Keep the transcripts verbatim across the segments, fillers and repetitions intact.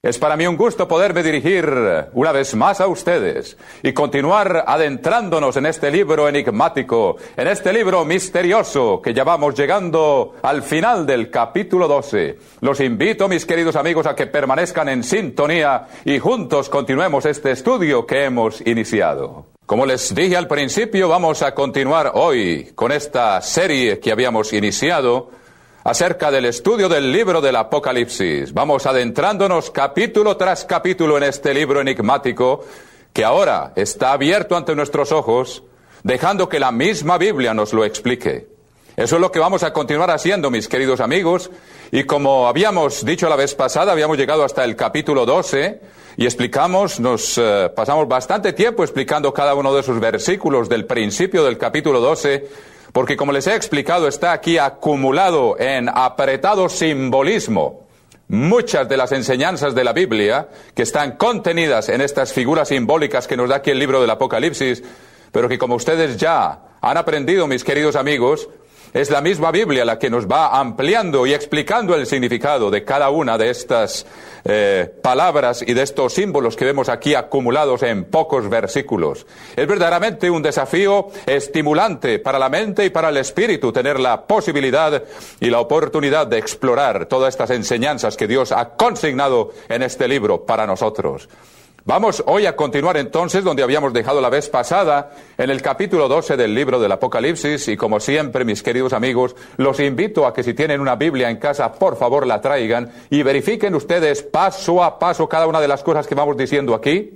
Es para mí un gusto poderme dirigir una vez más a ustedes y continuar adentrándonos en este libro enigmático, en este libro misterioso que ya vamos llegando al final del capítulo doce. Los invito, mis queridos amigos, a que permanezcan en sintonía y juntos continuemos este estudio que hemos iniciado. Como les dije al principio, vamos a continuar hoy con esta serie que habíamos iniciado acerca del estudio del libro del Apocalipsis. Vamos adentrándonos capítulo tras capítulo en este libro enigmático que ahora está abierto ante nuestros ojos, dejando que la misma Biblia nos lo explique. Eso es lo que vamos a continuar haciendo, mis queridos amigos, y como habíamos dicho la vez pasada, habíamos llegado hasta el capítulo doce y explicamos, nos eh, pasamos bastante tiempo explicando cada uno de esos versículos del principio del capítulo doce, porque como les he explicado, está aquí acumulado en apretado simbolismo muchas de las enseñanzas de la Biblia que están contenidas en estas figuras simbólicas que nos da aquí el libro del Apocalipsis, pero que como ustedes ya han aprendido, mis queridos amigos, es la misma Biblia la que nos va ampliando y explicando el significado de cada una de estas eh, palabras y de estos símbolos que vemos aquí acumulados en pocos versículos. Es verdaderamente un desafío estimulante para la mente y para el espíritu tener la posibilidad y la oportunidad de explorar todas estas enseñanzas que Dios ha consignado en este libro para nosotros. Vamos hoy a continuar entonces donde habíamos dejado la vez pasada, en el capítulo doce del libro del Apocalipsis, y como siempre, mis queridos amigos, los invito a que si tienen una Biblia en casa, por favor la traigan y verifiquen ustedes paso a paso cada una de las cosas que vamos diciendo aquí,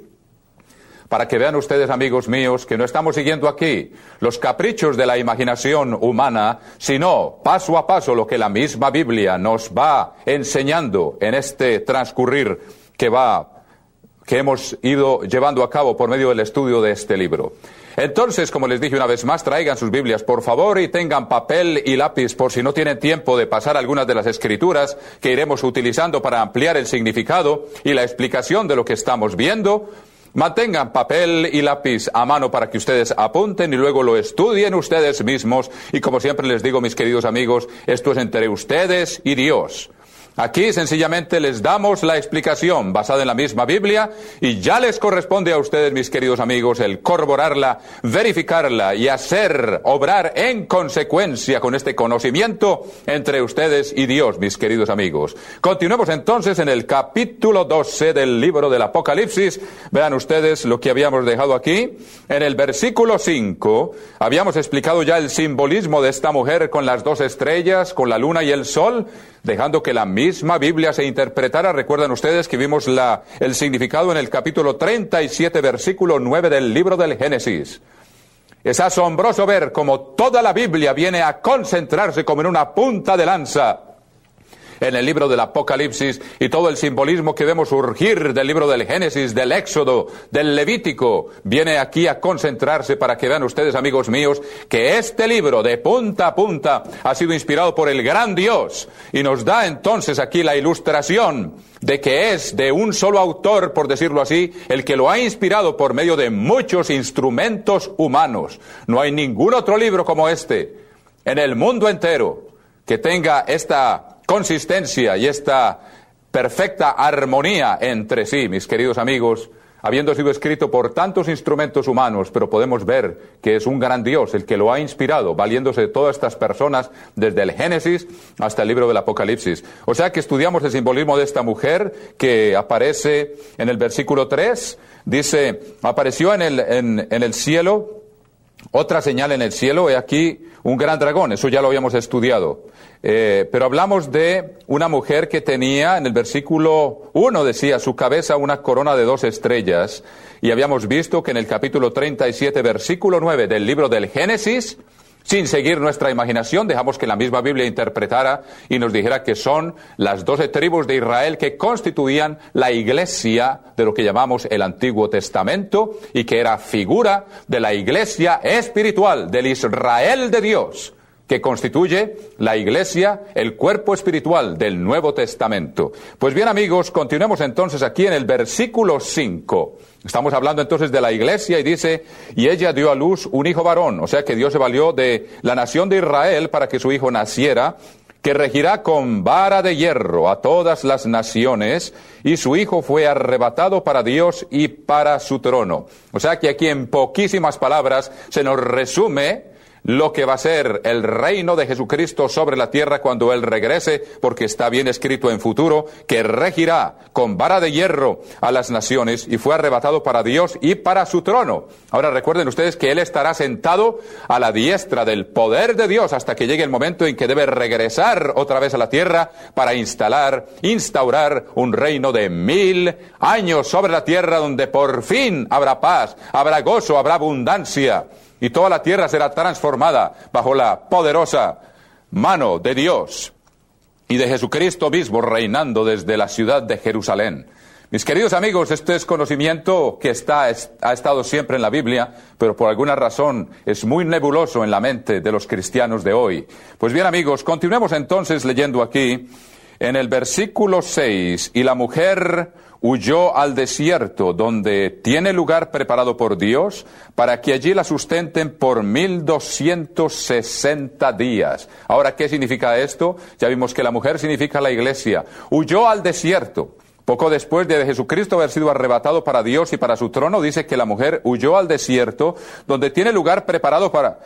para que vean ustedes, amigos míos, que no estamos siguiendo aquí los caprichos de la imaginación humana, sino paso a paso lo que la misma Biblia nos va enseñando en este transcurrir que va que hemos ido llevando a cabo por medio del estudio de este libro. Entonces, como les dije una vez más, traigan sus Biblias, por favor, y tengan papel y lápiz por si no tienen tiempo de pasar algunas de las escrituras que iremos utilizando para ampliar el significado y la explicación de lo que estamos viendo. Mantengan papel y lápiz a mano para que ustedes apunten y luego lo estudien ustedes mismos. Y como siempre les digo, mis queridos amigos, esto es entre ustedes y Dios. Aquí sencillamente les damos la explicación basada en la misma Biblia y ya les corresponde a ustedes, mis queridos amigos, el corroborarla, verificarla y hacer, obrar en consecuencia con este conocimiento entre ustedes y Dios, mis queridos amigos. Continuemos entonces en el capítulo doce del libro del Apocalipsis. Vean ustedes lo que habíamos dejado aquí. En el versículo cinco habíamos explicado ya el simbolismo de esta mujer con las dos estrellas, con la luna y el sol, dejando que la misma Biblia se interpretara. Recuerdan ustedes que vimos la, el significado en el capítulo treinta y siete, versículo nueve del libro del Génesis. Es asombroso ver cómo toda la Biblia viene a concentrarse como en una punta de lanza en el libro del Apocalipsis, y todo el simbolismo que vemos surgir del libro del Génesis, del Éxodo, del Levítico, viene aquí a concentrarse para que vean ustedes, amigos míos, que este libro de punta a punta ha sido inspirado por el gran Dios, y nos da entonces aquí la ilustración de que es de un solo autor, por decirlo así, el que lo ha inspirado por medio de muchos instrumentos humanos. No hay ningún otro libro como este en el mundo entero que tenga esta consistencia y esta perfecta armonía entre sí, mis queridos amigos, habiendo sido escrito por tantos instrumentos humanos, pero podemos ver que es un gran Dios el que lo ha inspirado, valiéndose de todas estas personas desde el Génesis hasta el libro del Apocalipsis. O sea que estudiamos el simbolismo de esta mujer que aparece en el versículo tres, dice, apareció en el, en, en el cielo, otra señal en el cielo, he aquí un gran dragón, eso ya lo habíamos estudiado. Eh, pero hablamos de una mujer que tenía, en el versículo uno decía, su cabeza una corona de dos estrellas, y habíamos visto que en el capítulo treinta y siete, versículo nueve del libro del Génesis, sin seguir nuestra imaginación, dejamos que la misma Biblia interpretara y nos dijera que son las doce tribus de Israel que constituían la iglesia de lo que llamamos el Antiguo Testamento, y que era figura de la iglesia espiritual, del Israel de Dios, que constituye la iglesia, el cuerpo espiritual del Nuevo Testamento. Pues bien, amigos, continuemos entonces aquí en el versículo cinco. Estamos hablando entonces de la iglesia y dice, y ella dio a luz un hijo varón, o sea que Dios se valió de la nación de Israel para que su hijo naciera, que regirá con vara de hierro a todas las naciones, y su Hijo fue arrebatado para Dios y para su trono. O sea que aquí en poquísimas palabras se nos resume lo que va a ser el reino de Jesucristo sobre la tierra cuando Él regrese, porque está bien escrito en futuro, que regirá con vara de hierro a las naciones, y fue arrebatado para Dios y para su trono. Ahora recuerden ustedes que Él estará sentado a la diestra del poder de Dios hasta que llegue el momento en que debe regresar otra vez a la tierra para instalar, instaurar un reino de mil años sobre la tierra, donde por fin habrá paz, habrá gozo, habrá abundancia. Y toda la tierra será transformada bajo la poderosa mano de Dios y de Jesucristo mismo reinando desde la ciudad de Jerusalén. Mis queridos amigos, este es conocimiento que está, ha estado siempre en la Biblia, pero por alguna razón es muy nebuloso en la mente de los cristianos de hoy. Pues bien, amigos, continuemos entonces leyendo aquí en el versículo seis. Y la mujer huyó al desierto, donde tiene lugar preparado por Dios, para que allí la sustenten por mil doscientos sesenta días. Ahora, ¿qué significa esto? Ya vimos que la mujer significa la iglesia. Huyó al desierto. Poco después de Jesucristo haber sido arrebatado para Dios y para su trono, dice que la mujer huyó al desierto, donde tiene lugar preparado para,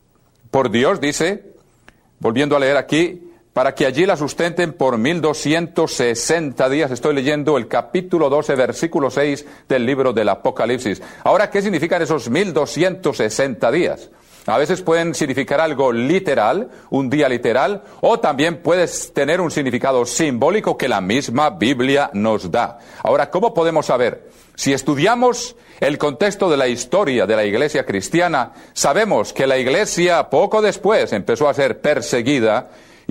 por Dios, dice, volviendo a leer aquí, para que allí la sustenten por mil doscientos sesenta días. Estoy leyendo el capítulo doce, versículo seis del libro del Apocalipsis. Ahora, ¿qué significan esos mil doscientos sesenta días? A veces pueden significar algo literal, un día literal, o también puede tener un significado simbólico que la misma Biblia nos da. Ahora, ¿cómo podemos saber? Si estudiamos el contexto de la historia de la iglesia cristiana, sabemos que la iglesia poco después empezó a ser perseguida.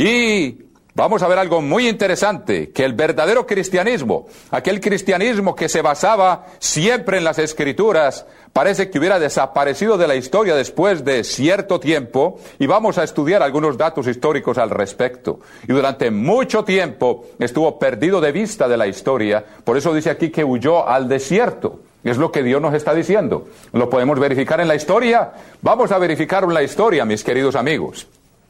Y vamos a ver algo muy interesante, que el verdadero cristianismo, aquel cristianismo que se basaba siempre en las Escrituras, parece que hubiera desaparecido de la historia después de cierto tiempo, y vamos a estudiar algunos datos históricos al respecto. Y durante mucho tiempo estuvo perdido de vista de la historia, por eso dice aquí que huyó al desierto. Es lo que Dios nos está diciendo. ¿Lo podemos verificar en la historia? Vamos a verificarlo en la historia, mis queridos amigos.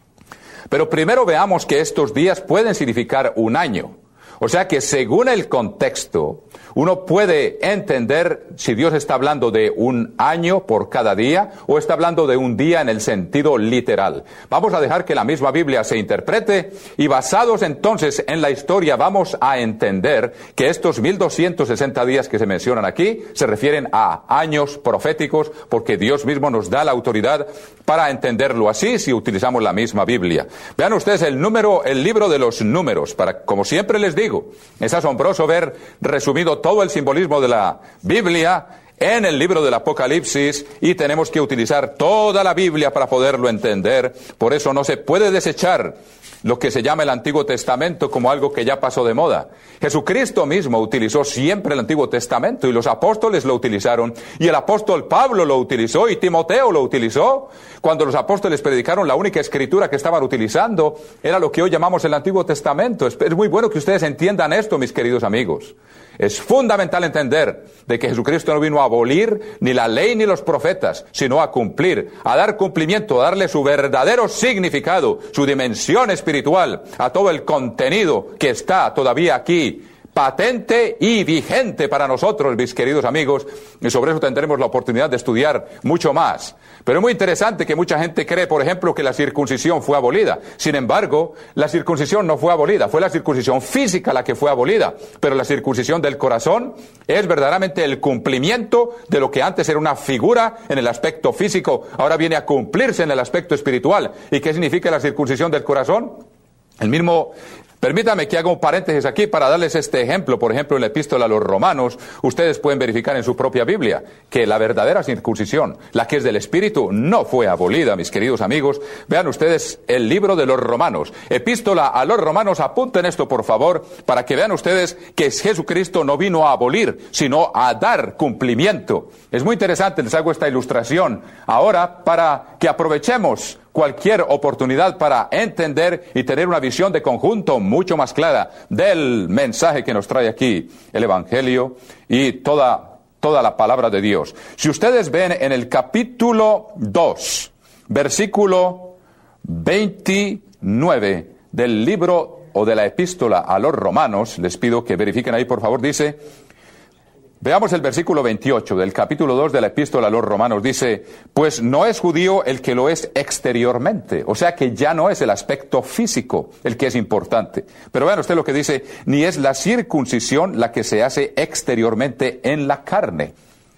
Pero primero veamos que estos días pueden significar un año. O sea que según el contexto, uno puede entender si Dios está hablando de un año por cada día o está hablando de un día en el sentido literal. Vamos a dejar que la misma Biblia se interprete y basados entonces en la historia vamos a entender que estos mil doscientos sesenta días que se mencionan aquí se refieren a años proféticos, porque Dios mismo nos da la autoridad para entenderlo así si utilizamos la misma Biblia. Vean ustedes el número, el libro de los números, para, como siempre les digo, es asombroso ver resumido todo el simbolismo de la Biblia en el libro del Apocalipsis, y tenemos que utilizar toda la Biblia para poderlo entender. Por eso no se puede desechar lo que se llama el Antiguo Testamento como algo que ya pasó de moda. Jesucristo mismo utilizó siempre el Antiguo Testamento, y los apóstoles lo utilizaron, y el apóstol Pablo lo utilizó, y Timoteo lo utilizó. Cuando los apóstoles predicaron, la única escritura que estaban utilizando era lo que hoy llamamos el Antiguo Testamento. Es, es muy bueno que ustedes entiendan esto, mis queridos amigos. Es fundamental entender de que Jesucristo no vino a abolir ni la ley ni los profetas, sino a cumplir, a dar cumplimiento, a darle su verdadero significado, su dimensión espiritual, a todo el contenido que está todavía aquí, patente y vigente para nosotros, mis queridos amigos, y sobre eso tendremos la oportunidad de estudiar mucho más. Pero es muy interesante que mucha gente cree, por ejemplo, que la circuncisión fue abolida. Sin embargo, la circuncisión no fue abolida, fue la circuncisión física la que fue abolida, pero la circuncisión del corazón es verdaderamente el cumplimiento de lo que antes era una figura en el aspecto físico, ahora viene a cumplirse en el aspecto espiritual. ¿Y qué significa la circuncisión del corazón? El mismo... Permítame que haga un paréntesis aquí para darles este ejemplo. Por ejemplo, en la epístola a los Romanos, ustedes pueden verificar en su propia Biblia que la verdadera circuncisión, la que es del Espíritu, no fue abolida, mis queridos amigos. Vean ustedes el libro de los Romanos. Epístola a los Romanos, apunten esto por favor, para que vean ustedes que Jesucristo no vino a abolir, sino a dar cumplimiento. Es muy interesante, les hago esta ilustración ahora para que aprovechemos cualquier oportunidad para entender y tener una visión de conjunto mucho más clara del mensaje que nos trae aquí el Evangelio y toda, toda la palabra de Dios. Si ustedes ven en el capítulo dos, versículo veintinueve del libro o de la epístola a los romanos, les pido que verifiquen ahí por favor, dice, veamos el versículo veintiocho del capítulo dos de la epístola a los romanos, dice, pues no es judío el que lo es exteriormente, o sea que ya no es el aspecto físico el que es importante. Pero vean usted lo que dice, ni es la circuncisión la que se hace exteriormente en la carne,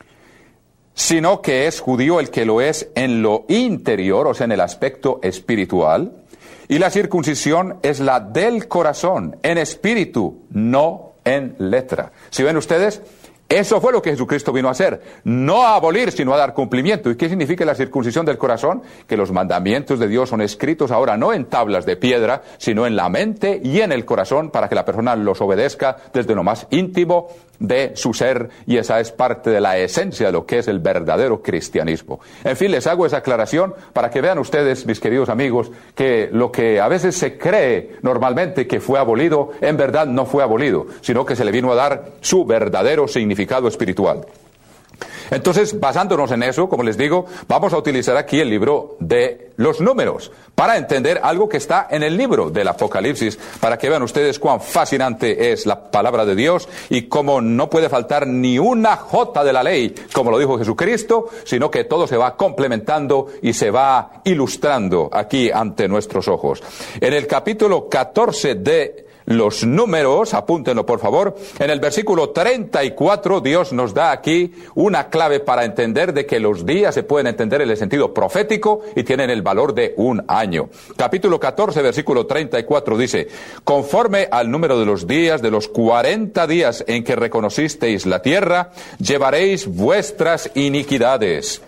sino que es judío el que lo es en lo interior, o sea en el aspecto espiritual. Y la circuncisión es la del corazón, en espíritu, no en letra. Si ven ustedes, eso fue lo que Jesucristo vino a hacer, no a abolir, sino a dar cumplimiento. ¿Y qué significa la circuncisión del corazón? Que los mandamientos de Dios son escritos ahora no en tablas de piedra, sino en la mente y en el corazón, para que la persona los obedezca desde lo más íntimo de su ser, y esa es parte de la esencia de lo que es el verdadero cristianismo. En fin, les hago esa aclaración para que vean ustedes, mis queridos amigos, que lo que a veces se cree normalmente que fue abolido, en verdad no fue abolido, sino que se le vino a dar su verdadero significado espiritual. Entonces, basándonos en eso, como les digo, vamos a utilizar aquí el libro de los números para entender algo que está en el libro del Apocalipsis, para que vean ustedes cuán fascinante es la palabra de Dios y cómo no puede faltar ni una jota de la ley, como lo dijo Jesucristo, sino que todo se va complementando y se va ilustrando aquí ante nuestros ojos. En el capítulo catorce de los números, apúntenlo por favor, en el versículo treinta y cuatro Dios nos da aquí una clave para entender de que los días se pueden entender en el sentido profético y tienen el valor de un año. Capítulo catorce, versículo treinta y cuatro dice, conforme al número de los días, de los cuarenta días en que reconocisteis la tierra, llevaréis vuestras iniquidades.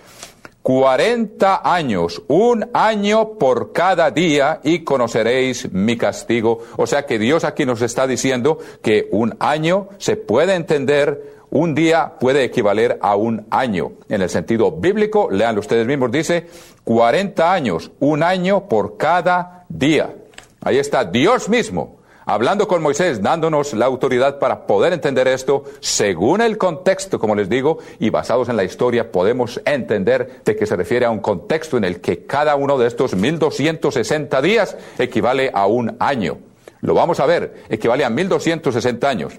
Cuarenta años, un año por cada día, y conoceréis mi castigo. O sea que Dios aquí nos está diciendo que un año se puede entender, un día puede equivaler a un año. En el sentido bíblico, leanlo ustedes mismos, dice cuarenta años, un año por cada día. Ahí está Dios mismo hablando con Moisés, dándonos la autoridad para poder entender esto según el contexto, como les digo, y basados en la historia podemos entender de que se refiere a un contexto en el que cada uno de estos mil doscientos sesenta días equivale a un año. Lo vamos a ver, equivale a mil doscientos sesenta años.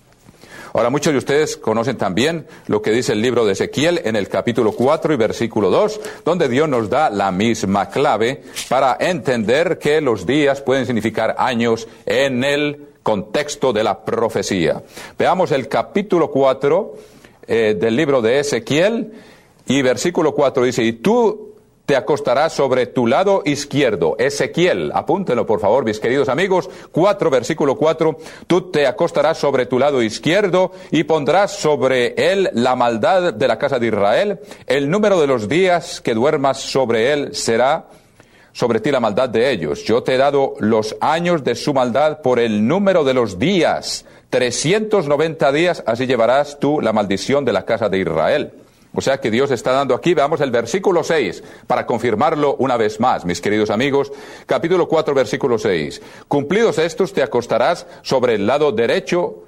Ahora, muchos de ustedes conocen también lo que dice el libro de Ezequiel en el capítulo cuatro y versículo dos, donde Dios nos da la misma clave para entender que los días pueden significar años en el contexto de la profecía. Veamos el capítulo cuatro eh, del libro de Ezequiel, y versículo cuatro dice, y tú te acostarás sobre tu lado izquierdo. Ezequiel, apúntenlo por favor, mis queridos amigos, cuatro, versículo cuatro, tú te acostarás sobre tu lado izquierdo y pondrás sobre él la maldad de la casa de Israel. El número de los días que duermas sobre él será sobre ti la maldad de ellos. Yo te he dado los años de su maldad por el número de los días, trescientos noventa días, así llevarás tú la maldición de la casa de Israel. O sea que Dios está dando aquí, veamos el versículo seis, para confirmarlo una vez más, mis queridos amigos. Capítulo cuatro, versículo seis. Cumplidos estos, te acostarás sobre el lado derecho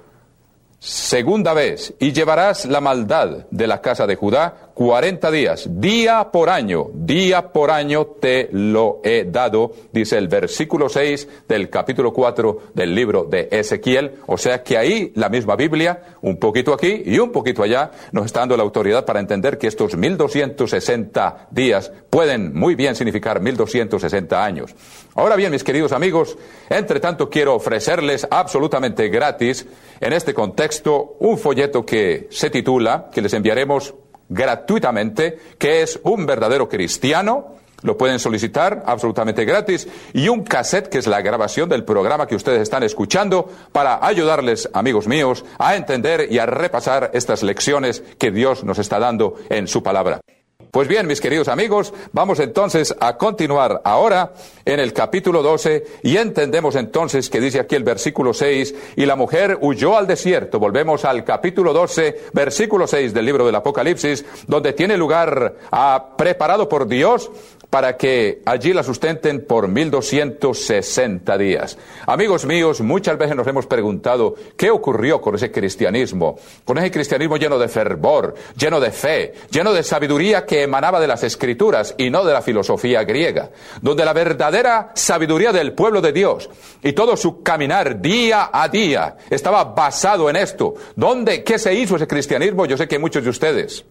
segunda vez, y llevarás la maldad de la casa de Judá cuarenta días, día por año, día por año te lo he dado, dice el versículo seis del capítulo cuatro del libro de Ezequiel. O sea que ahí la misma Biblia, un poquito aquí y un poquito allá, nos está dando la autoridad para entender que estos mil doscientos sesenta días pueden muy bien significar mil doscientos sesenta años. Ahora bien, mis queridos amigos, entre tanto quiero ofrecerles absolutamente gratis en este contexto un folleto que se titula, que les enviaremos gratuitamente, que es Un verdadero cristiano. Lo pueden solicitar absolutamente gratis, y un cassette que es la grabación del programa que ustedes están escuchando, para ayudarles, amigos míos, a entender y a repasar estas lecciones que Dios nos está dando en su palabra. Pues bien, mis queridos amigos, vamos entonces a continuar ahora en el capítulo doce, y entendemos entonces que dice aquí el versículo seis, y la mujer huyó al desierto. Volvemos al capítulo doce, versículo seis del libro del Apocalipsis, donde tiene lugar, ah, preparado por Dios, para que allí la sustenten por mil doscientos sesenta días. Amigos míos, muchas veces nos hemos preguntado qué ocurrió con ese cristianismo, con ese cristianismo lleno de fervor, lleno de fe, lleno de sabiduría que emanaba de las Escrituras y no de la filosofía griega, donde la verdadera sabiduría del pueblo de Dios y todo su caminar día a día estaba basado en esto. ¿Dónde, qué se hizo ese cristianismo? Yo sé que muchos de ustedes,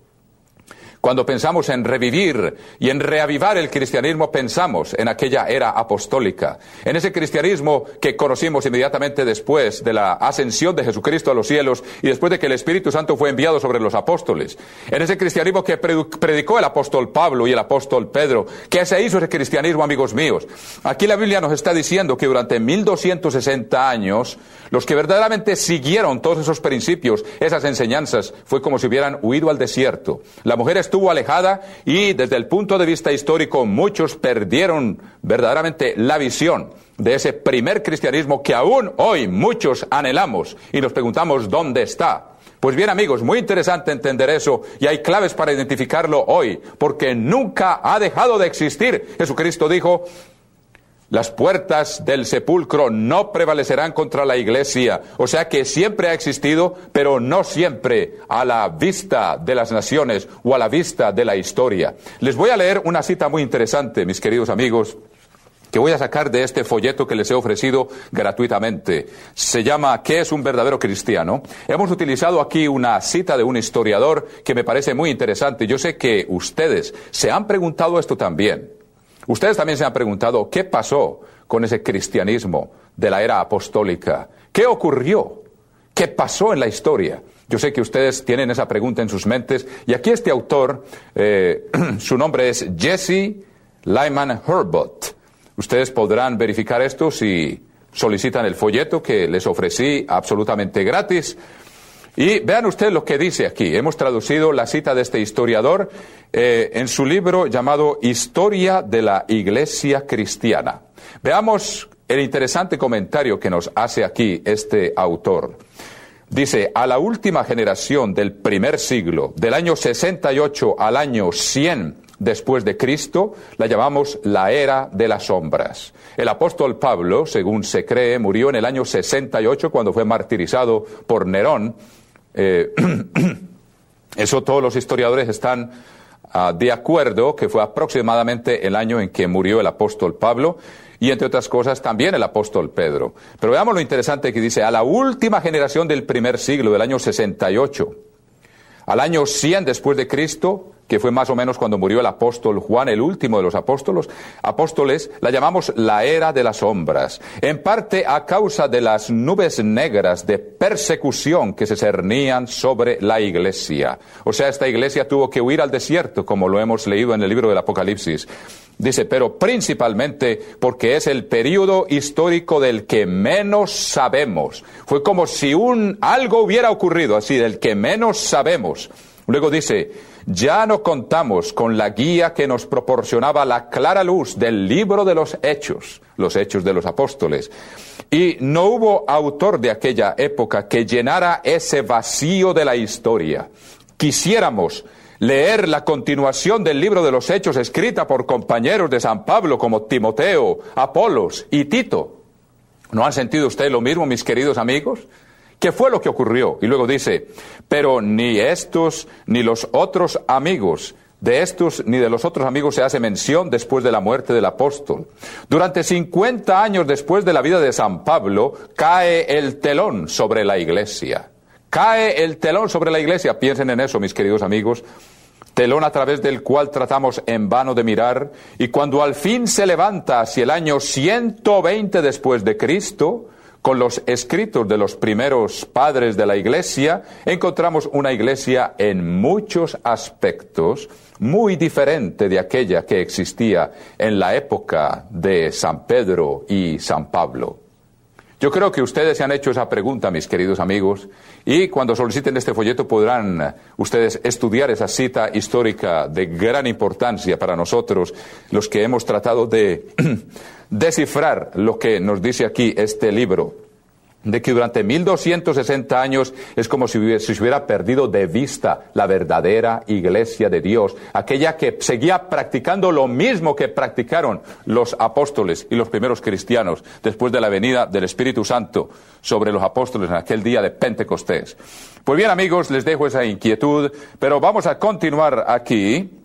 cuando pensamos en revivir y en reavivar el cristianismo, pensamos en aquella era apostólica, en ese cristianismo que conocimos inmediatamente después de la ascensión de Jesucristo a los cielos y después de que el Espíritu Santo fue enviado sobre los apóstoles, en ese cristianismo que predicó el apóstol Pablo y el apóstol Pedro. ¿Qué se hizo ese cristianismo, amigos míos? Aquí la Biblia nos está diciendo que durante mil doscientos sesenta años, los que verdaderamente siguieron todos esos principios, esas enseñanzas, fue como si hubieran huido al desierto. La mujer estuvo alejada y desde el punto de vista histórico muchos perdieron verdaderamente la visión de ese primer cristianismo que aún hoy muchos anhelamos y nos preguntamos ¿dónde está? Pues bien, amigos, muy interesante entender eso y hay claves para identificarlo hoy, porque nunca ha dejado de existir. Jesucristo dijo: las puertas del sepulcro no prevalecerán contra la iglesia. O sea que siempre ha existido, pero no siempre a la vista de las naciones o a la vista de la historia. Les voy a leer una cita muy interesante, mis queridos amigos, que voy a sacar de este folleto que les he ofrecido gratuitamente. Se llama ¿Qué es un verdadero cristiano? Hemos utilizado aquí una cita de un historiador que me parece muy interesante. Yo sé que ustedes se han preguntado esto también. Ustedes también se han preguntado qué pasó con ese cristianismo de la era apostólica. ¿Qué ocurrió? ¿Qué pasó en la historia? Yo sé que ustedes tienen esa pregunta en sus mentes y aquí este autor, eh, su nombre es Jesse Lyman Hurlbut. Ustedes podrán verificar esto si solicitan el folleto que les ofrecí absolutamente gratis. Y vean ustedes lo que dice aquí. Hemos traducido la cita de este historiador eh, en su libro llamado Historia de la Iglesia Cristiana. Veamos el interesante comentario que nos hace aquí este autor. Dice: a la última generación del primer siglo, del año sesenta y ocho al año cien después de Cristo, la llamamos la era de las sombras. El apóstol Pablo, según se cree, murió en el año sesenta y ocho cuando fue martirizado por Nerón. Eh, eso todos los historiadores están uh, de acuerdo que fue aproximadamente el año en que murió el apóstol Pablo y entre otras cosas también el apóstol Pedro. Pero veamos lo interesante que dice: a la última generación del primer siglo, del año sesenta y ocho al año cien después de Cristo, que fue más o menos cuando murió el apóstol Juan, el último de los apóstoles, apóstoles, la llamamos la era de las sombras, en parte a causa de las nubes negras de persecución que se cernían sobre la iglesia. O sea, esta iglesia tuvo que huir al desierto, como lo hemos leído en el libro del Apocalipsis. Dice, pero principalmente porque es el período histórico del que menos sabemos. Fue como si un algo hubiera ocurrido, así, del que menos sabemos. Luego dice: ya no contamos con la guía que nos proporcionaba la clara luz del libro de los Hechos, los Hechos de los Apóstoles. Y no hubo autor de aquella época que llenara ese vacío de la historia. Quisiéramos leer la continuación del libro de los Hechos escrita por compañeros de San Pablo como Timoteo, Apolos y Tito. ¿No han sentido ustedes lo mismo, mis queridos amigos? ¿Qué fue lo que ocurrió? Y luego dice: pero ni estos ni los otros amigos, de estos ni de los otros amigos se hace mención después de la muerte del apóstol. Durante cincuenta años después de la vida de San Pablo, cae el telón sobre la iglesia. Cae el telón sobre la iglesia. Piensen en eso, mis queridos amigos. Telón a través del cual tratamos en vano de mirar, y cuando al fin se levanta hacia el año ciento veinte después de Cristo, con los escritos de los primeros padres de la iglesia, encontramos una iglesia en muchos aspectos muy diferente de aquella que existía en la época de San Pedro y San Pablo. Yo creo que ustedes se han hecho esa pregunta, mis queridos amigos, y cuando soliciten este folleto podrán ustedes estudiar esa cita histórica de gran importancia para nosotros, los que hemos tratado de descifrar lo que nos dice aquí este libro. de que durante mil doscientos sesenta años es como si hubiera, si se hubiera perdido de vista la verdadera iglesia de Dios, aquella que seguía practicando lo mismo que practicaron los apóstoles y los primeros cristianos después de la venida del Espíritu Santo sobre los apóstoles en aquel día de Pentecostés. Pues bien, amigos, les dejo esa inquietud, pero vamos a continuar aquí.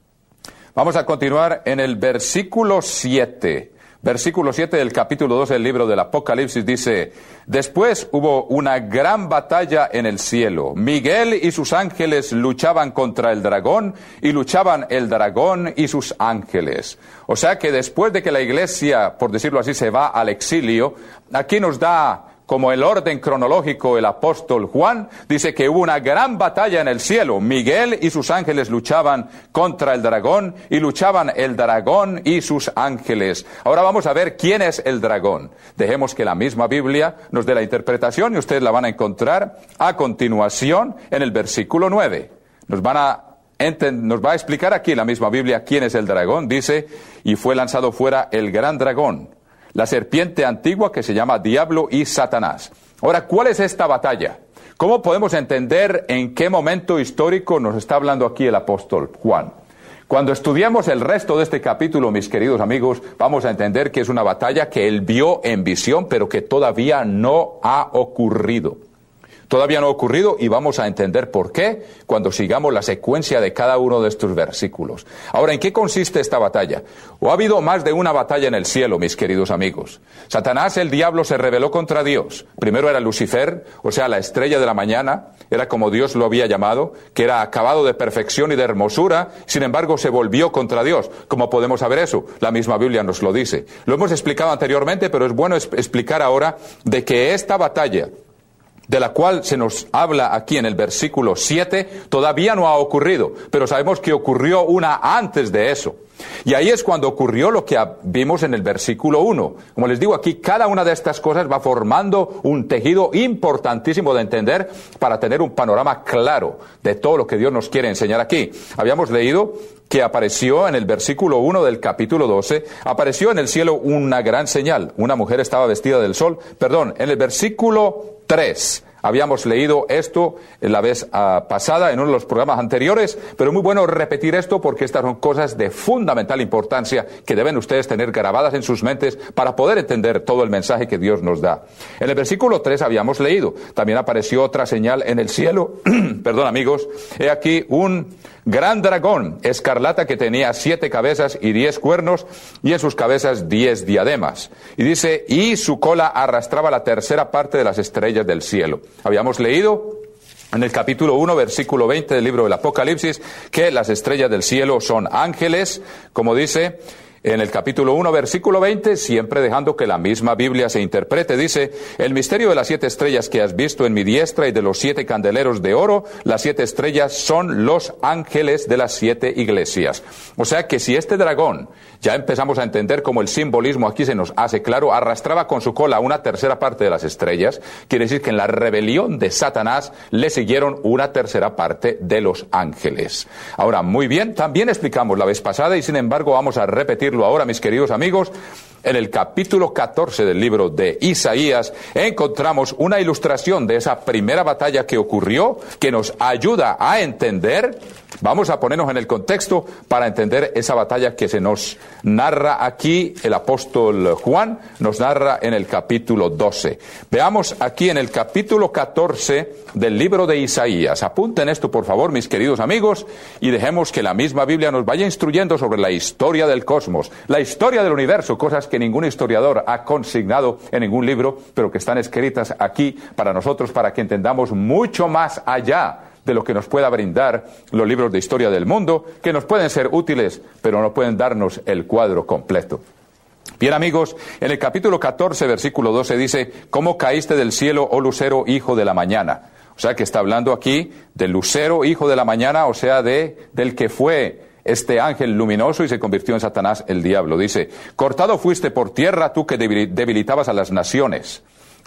Vamos a continuar en el versículo siete. Versículo siete del capítulo doce del libro del Apocalipsis dice: después hubo una gran batalla en el cielo. Miguel y sus ángeles luchaban contra el dragón, y luchaban el dragón y sus ángeles. O sea que después de que la iglesia, por decirlo así, se va al exilio, aquí nos da como el orden cronológico el apóstol Juan, dice que hubo una gran batalla en el cielo. Miguel y sus ángeles luchaban contra el dragón, y luchaban el dragón y sus ángeles. Ahora vamos a ver quién es el dragón. Dejemos que la misma Biblia nos dé la interpretación, y ustedes la van a encontrar a continuación en el versículo nueve. Nos van a Nos va a explicar aquí la misma Biblia quién es el dragón. Dice: y fue lanzado fuera el gran dragón, la serpiente antigua que se llama Diablo y Satanás. Ahora, ¿cuál es esta batalla? ¿Cómo podemos entender en qué momento histórico nos está hablando aquí el apóstol Juan? Cuando estudiamos el resto de este capítulo, mis queridos amigos, vamos a entender que es una batalla que él vio en visión, pero que todavía no ha ocurrido. Todavía no ha ocurrido, y vamos a entender por qué cuando sigamos la secuencia de cada uno de estos versículos. Ahora, ¿en qué consiste esta batalla? ¿O ha habido más de una batalla en el cielo, mis queridos amigos? Satanás, el diablo, se rebeló contra Dios. Primero era Lucifer, o sea, la estrella de la mañana, era como Dios lo había llamado, que era acabado de perfección y de hermosura, sin embargo se volvió contra Dios. ¿Cómo podemos saber eso? La misma Biblia nos lo dice. Lo hemos explicado anteriormente, pero es bueno explicar ahora de que esta batalla, de la cual se nos habla aquí en el versículo siete, todavía no ha ocurrido, pero sabemos que ocurrió una antes de eso. Y ahí es cuando ocurrió lo que vimos en el versículo uno. Como les digo, aquí cada una de estas cosas va formando un tejido importantísimo de entender para tener un panorama claro de todo lo que Dios nos quiere enseñar aquí. Habíamos leído que apareció en el versículo uno del capítulo doce, apareció en el cielo una gran señal. Una mujer estaba vestida del sol. Perdón, en el versículo tres. Habíamos leído esto la vez uh, pasada en uno de los programas anteriores, pero es muy bueno repetir esto porque estas son cosas de fundamental importancia que deben ustedes tener grabadas en sus mentes para poder entender todo el mensaje que Dios nos da. En el versículo tres habíamos leído, también apareció otra señal en el cielo, perdón amigos, he aquí un gran dragón escarlata que tenía siete cabezas y diez cuernos, y en sus cabezas diez diademas. Y dice, y su cola arrastraba la tercera parte de las estrellas del cielo. Habíamos leído en el capítulo uno, versículo veinte del libro del Apocalipsis, que las estrellas del cielo son ángeles, como dice en el capítulo uno, versículo veinte, siempre dejando que la misma Biblia se interprete. Dice, el misterio de las siete estrellas que has visto en mi diestra y de los siete candeleros de oro, las siete estrellas son los ángeles de las siete iglesias. O sea que si este dragón, ya empezamos a entender cómo el simbolismo aquí se nos hace claro, arrastraba con su cola una tercera parte de las estrellas, quiere decir que en la rebelión de Satanás le siguieron una tercera parte de los ángeles. Ahora, muy bien, también explicamos la vez pasada, y sin embargo vamos a repetir ahora, mis queridos amigos, en el capítulo catorce del libro de Isaías encontramos una ilustración de esa primera batalla que ocurrió, que nos ayuda a entender. Vamos a ponernos en el contexto para entender esa batalla que se nos narra aquí. El apóstol Juan nos narra en el capítulo doce. Veamos aquí en el capítulo catorce del libro de Isaías. Apunten esto, por favor, mis queridos amigos, y dejemos que la misma Biblia nos vaya instruyendo sobre la historia del cosmos, la historia del universo, cosas que ningún historiador ha consignado en ningún libro, pero que están escritas aquí para nosotros, para que entendamos mucho más allá de lo que nos pueda brindar los libros de historia del mundo, que nos pueden ser útiles, pero no pueden darnos el cuadro completo. Bien, amigos, en el capítulo catorce, versículo doce dice, ¿cómo caíste del cielo, oh lucero, hijo de la mañana? O sea que está hablando aquí del lucero, hijo de la mañana, o sea, de del que fue este ángel luminoso y se convirtió en Satanás, el diablo. Dice, cortado fuiste por tierra tú que debilitabas a las naciones.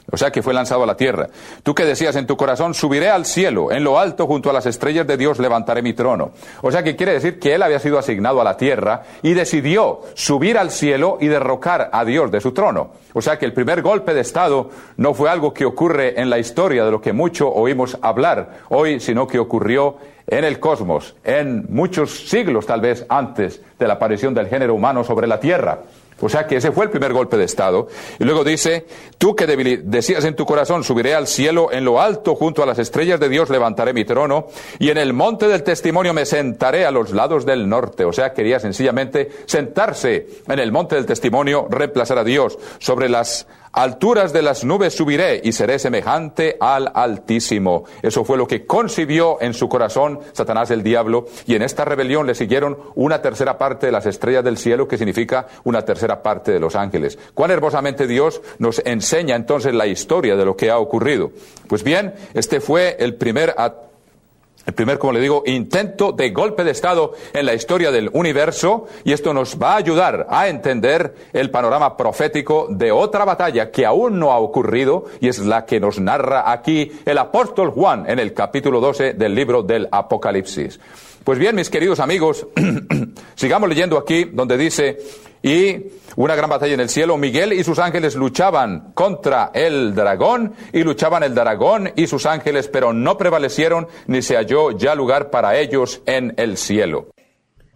O sea que fue lanzado a la tierra. Tú que decías en tu corazón, subiré al cielo, en lo alto junto a las estrellas de Dios levantaré mi trono. O sea que quiere decir que él había sido asignado a la tierra y decidió subir al cielo y derrocar a Dios de su trono. O sea que el primer golpe de estado no fue algo que ocurre en la historia de lo que mucho oímos hablar hoy, sino que ocurrió en el cosmos, en muchos siglos tal vez antes de la aparición del género humano sobre la tierra. O sea que ese fue el primer golpe de estado. Y luego dice, tú que decías en tu corazón, subiré al cielo, en lo alto junto a las estrellas de Dios levantaré mi trono, y en el monte del testimonio me sentaré a los lados del norte. O sea, quería sencillamente sentarse en el monte del testimonio, reemplazar a Dios. Sobre las alturas de las nubes subiré y seré semejante al Altísimo. Eso fue lo que concibió en su corazón Satanás el diablo, y en esta rebelión le siguieron una tercera parte de las estrellas del cielo, que significa una tercera parte de los ángeles. Cuán hermosamente Dios nos enseña entonces la historia de lo que ha ocurrido. Pues bien, este fue el primer at- El primer, como le digo, intento de golpe de estado en la historia del universo, y esto nos va a ayudar a entender el panorama profético de otra batalla que aún no ha ocurrido, y es la que nos narra aquí el apóstol Juan en el capítulo doce del libro del Apocalipsis. Pues bien, mis queridos amigos, sigamos leyendo aquí donde dice, y una gran batalla en el cielo, Miguel y sus ángeles luchaban contra el dragón, y luchaban el dragón y sus ángeles, pero no prevalecieron, ni se halló ya lugar para ellos en el cielo.